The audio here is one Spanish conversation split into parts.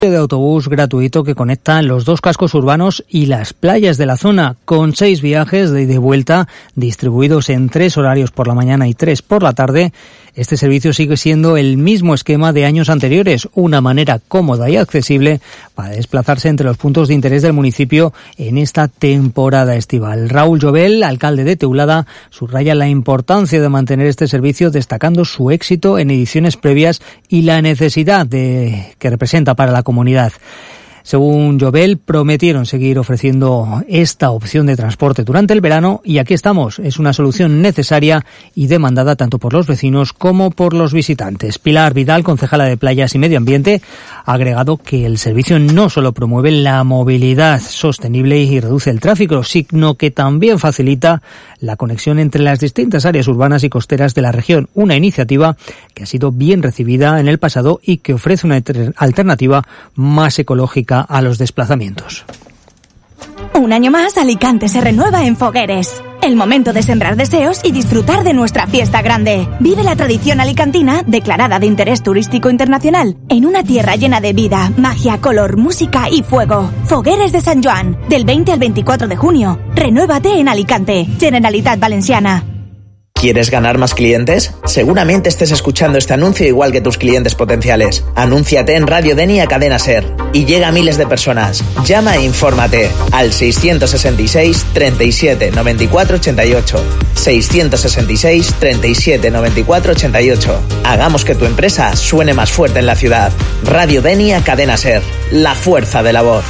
de autobús gratuito que conecta los dos cascos urbanos y las playas de la zona, con 6 viajes de ida y vuelta distribuidos en 3 horarios por la mañana y 3 por la tarde. Este servicio sigue siendo el mismo esquema de años anteriores, una manera cómoda y accesible para desplazarse entre los puntos de interés del municipio en esta temporada estival. Raúl Llobel, alcalde de Teulada, subraya la importancia de mantener este servicio, destacando su éxito en ediciones previas y la necesidad que representa para la comunidad. Según Llobel, prometieron seguir ofreciendo esta opción de transporte durante el verano y aquí estamos. Es una solución necesaria y demandada tanto por los vecinos como por los visitantes. Pilar Vidal, concejala de Playas y Medio Ambiente, ha agregado que el servicio no solo promueve la movilidad sostenible y reduce el tráfico, sino que también facilita la conexión entre las distintas áreas urbanas y costeras de la región. Una iniciativa que ha sido bien recibida en el pasado y que ofrece una alternativa más ecológica a los desplazamientos. Un año más, Alicante se renueva en Fogueres. El momento de sembrar deseos y disfrutar de nuestra fiesta grande. Vive la tradición alicantina, declarada de interés turístico internacional, en una tierra llena de vida, magia, color, música y fuego. Fogueres de Sant Joan, del 20 al 24 de junio. Renuévate en Alicante. Generalitat Valenciana. ¿Quieres ganar más clientes? Seguramente estés escuchando este anuncio igual que tus clientes potenciales. Anúnciate en Radio Denia Cadena Ser y llega a miles de personas. Llama e infórmate al 666 37 94 88. 666 37 94 88. Hagamos que tu empresa suene más fuerte en la ciudad. Radio Denia Cadena Ser. La fuerza de la voz.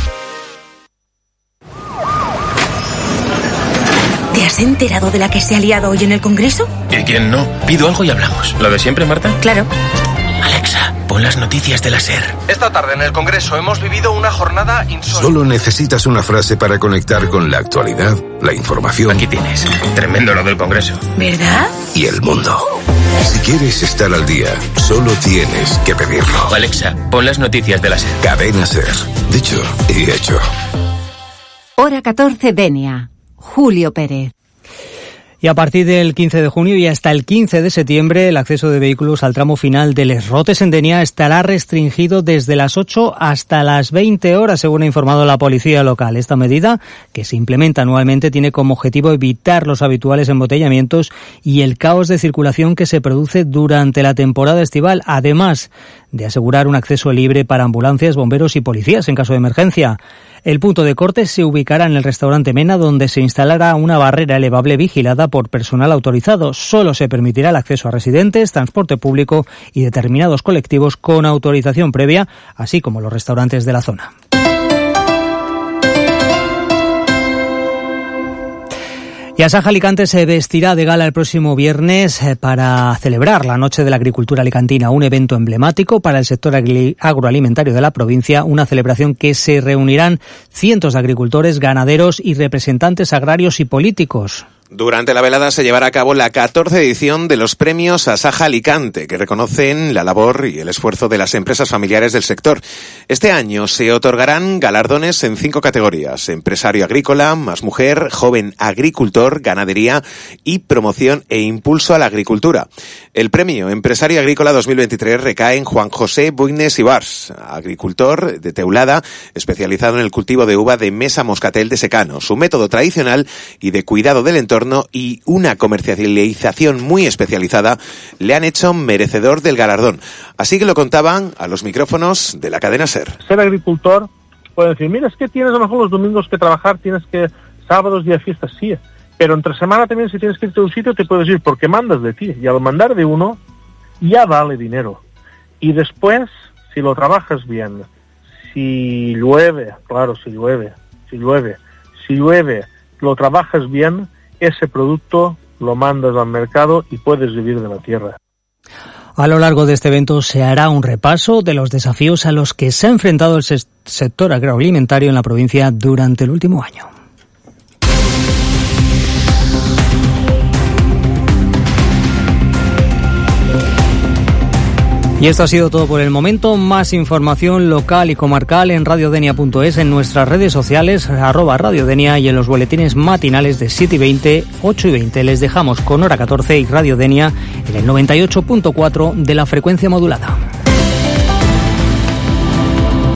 ¿Te has enterado de la que se ha liado hoy en el Congreso? ¿Y quién no? Pido algo y hablamos. ¿Lo de siempre, Marta? Claro. Alexa, pon las noticias de la SER. Esta tarde en el Congreso hemos vivido una jornada insólita. Solo necesitas una frase para conectar con la actualidad, la información. Aquí tienes. Tremendo lo del Congreso. ¿Verdad? Y el mundo. Si quieres estar al día, solo tienes que pedirlo. Alexa, pon las noticias de la SER. Cadena SER. Dicho y hecho. Hora 14, Denia. Julio Pérez. Y a partir del 15 de junio y hasta el 15 de septiembre, el acceso de vehículos al tramo final de Les Rotes en Denia estará restringido desde las 8 hasta las 20 horas, según ha informado la policía local. Esta medida, que se implementa anualmente, tiene como objetivo evitar los habituales embotellamientos y el caos de circulación que se produce durante la temporada estival, además de asegurar un acceso libre para ambulancias, bomberos y policías en caso de emergencia. El punto de corte se ubicará en el restaurante Mena, donde se instalará una barrera elevable vigilada por personal autorizado. Solo se permitirá el acceso a residentes, transporte público y determinados colectivos con autorización previa, así como los restaurantes de la zona. Y Asaja Alicante se vestirá de gala el próximo viernes para celebrar la Noche de la Agricultura Alicantina, un evento emblemático para el sector agroalimentario de la provincia, una celebración que se reunirán cientos de agricultores, ganaderos y representantes agrarios y políticos. Durante la velada se llevará a cabo la 14ª edición de los premios Asaja Alicante, que reconocen la labor y el esfuerzo de las empresas familiares del sector. Este año se otorgarán galardones en 5 categorías: empresario agrícola, más mujer, joven agricultor, ganadería y promoción e impulso a la agricultura. El premio Empresario Agrícola 2023 recae en Juan José Buines Ibars, agricultor de Teulada, especializado en el cultivo de uva de mesa moscatel de secano. Su método tradicional y de cuidado del entorno y una comercialización muy especializada le han hecho merecedor del galardón. Así que lo contaban a los micrófonos de la cadena SER. Ser agricultor puede decir, mira, es que tienes a lo mejor los domingos que trabajar, tienes que sábados, días, fiestas, sí, pero entre semana también si tienes que irte a un sitio te puedes ir porque mandas de ti, y al mandar de uno ya vale dinero. Y después, si lo trabajas bien, si llueve, claro, si llueve, lo trabajas bien, ese producto lo mandas al mercado y puedes vivir de la tierra. A lo largo de este evento se hará un repaso de los desafíos a los que se ha enfrentado el sector agroalimentario en la provincia durante el último año. Y esto ha sido todo por el momento. Más información local y comarcal en radiodenia.es, en nuestras redes sociales, @radiodenia y en los boletines matinales de 7:20, 8:20. Les dejamos con Hora 14 y Radio Denia en el 98.4 de la frecuencia modulada.